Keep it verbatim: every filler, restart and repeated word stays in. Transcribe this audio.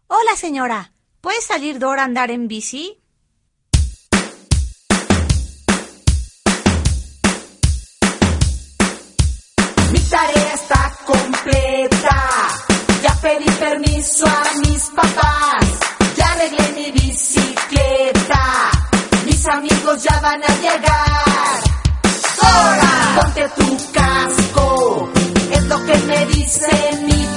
Hola, señora. ¿Puede salir Dora a andar en bici? Mi tarea está completa. Ya pedí permiso a mis papás. Ya arreglé mi bicicleta. Mis amigos ya van a llegar. ¡Dora! Ponte tu casco. Es lo que me dice mi